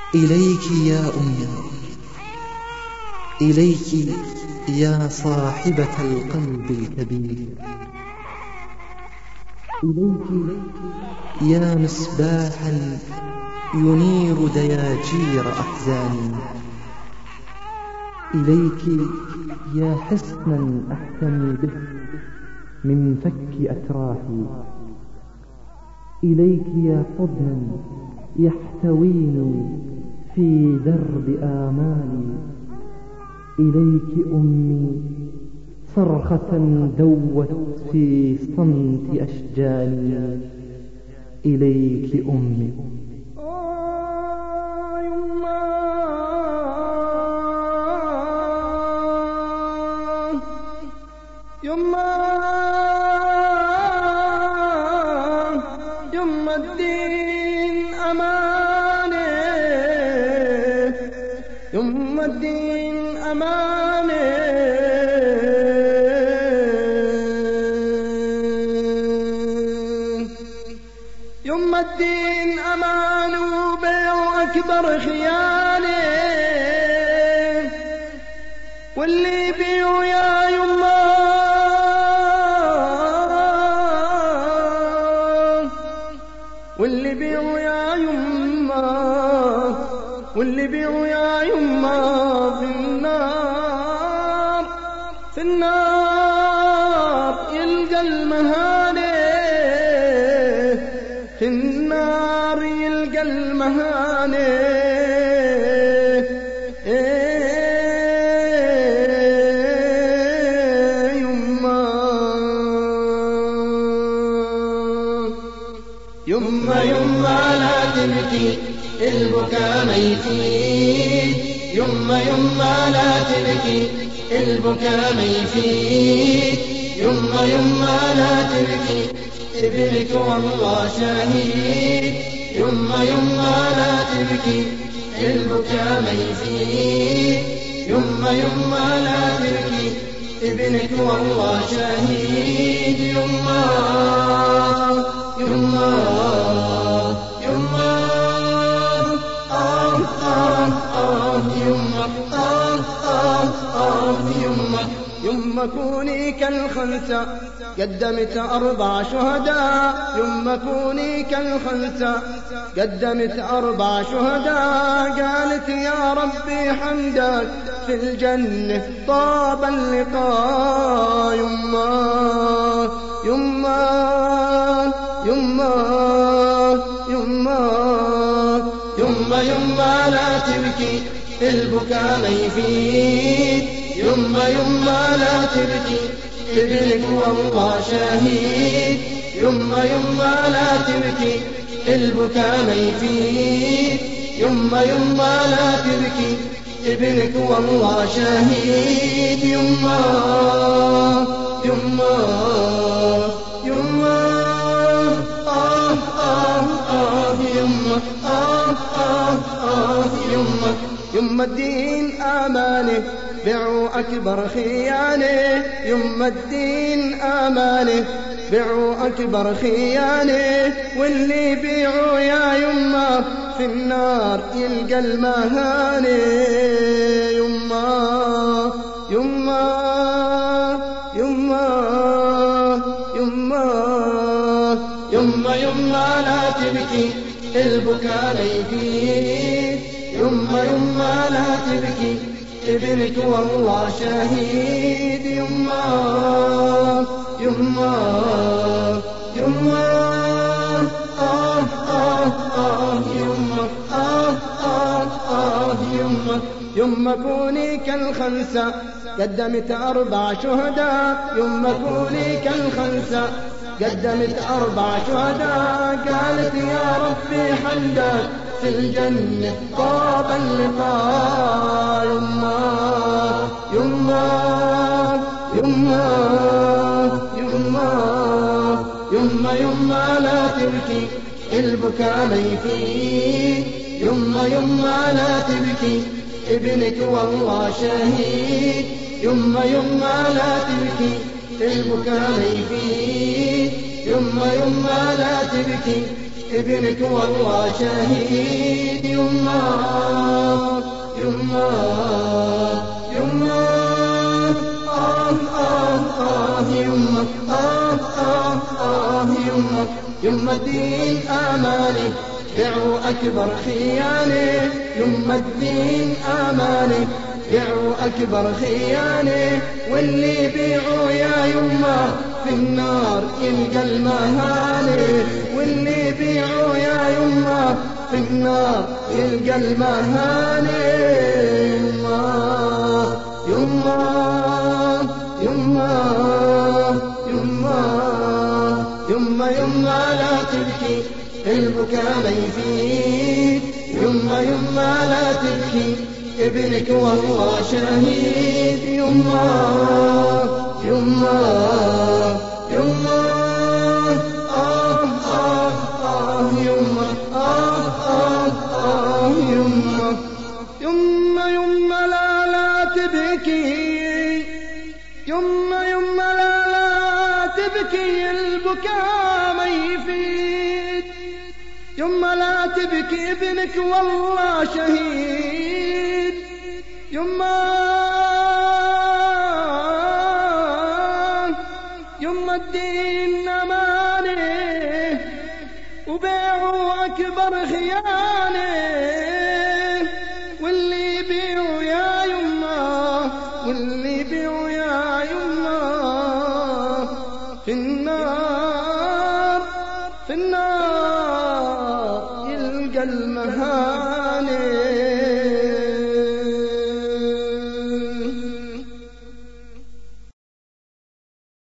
إليك يا أمي، إليك يا صاحبة القلب الكبير، إليك يا مصباحا ينير دياجير أحزاني، إليك يا حصنا أحتمي به من فك أتراحي، إليك يا حضنا يحتويني في درب آمالي، إليك أمي صرخة دوت في صمت أشجاني، إليك أمي. يما الدين أمانة، يما الدين أمانة، يما الدين أمانة وبيع أكبر خيانة، واللي بيعوا يا يما واللي بيعوا يا يما واللي بيعوا يا يما في النار، في النار يلقى المهانة، في النار يلقى المهانة. يما يما لا تبكي البكا ما يفيد، يما يما لا تبكي البكا ما يفيد، يما يما لا تبكي ابنك والله شهيد، يما يما لا تبكي البكا ما يفيد، يما يما لا تبكي ابنك والله شهيد. يما يما يما يما يما كوني كالخنسة قدمت 4 شهداء، يما كوني كالخنسة قدمت 4 شهداء، قالت يا ربي حمدك في الجنة طاب اللقاء. يما يما يما يما يما يما لا تبكي البكا ما يفيد، يما يما لا تبكي ابنك والله شهيد، يما يما لا تبكي البكا ما يفيد، يما يما لا تبكي ابنك والله شهيد. يما يما يما يما يما الدين أمانة بيعوا أكبر خيانة، يما الدين أمانة بيعوا أكبر خيانة، واللي بيعوا يا يما في النار يلقى المهانة. يما يما يما يما يما يما لا تبكي البكا لا يفيد، يما يما لا تبكي ابنك والله شهيد. يما يما يما يما يما كوني كالخنسة قدمت 4 شهداء، يما كوني كالخنسة قدمت 4 شهداء، قالت يا ربي حمدك في الجنة طاب اللقاء. يما يما يما يما يما يما لا تبكي البكا ما يفيد، يما يما لا تبكي ابنك والله شهيد، يما يما لا تبكي البكا ما يفيد، يما يما لا تبكي ابنك والله شهيد. يما يما يما يما يما يما الدين آماني بيعوا أكبر خيانة. يما الدين آماني بيعوا أكبر خيانة. واللي يبيعوا يا يما في النار يلقى المهانة. واللي يبيعوا يا يما في النار يلقى المهانة. يما يما يما يما يما لا تبكي البكاء ما يفيد. يما يما لا تبكي ابنك والله شهيد. يما يما يما يما يما يما يما لا تبكي. يما يما لا تبكي البكاء ما يفيد. يما لا تبكي ابنك والله شهيد. يما يما الدين أمانة وبيعوا أكبر خيانة. واللي يبيعوا يا يما واللي يبيعوا يا يما في النار في النار يلقى المهانة.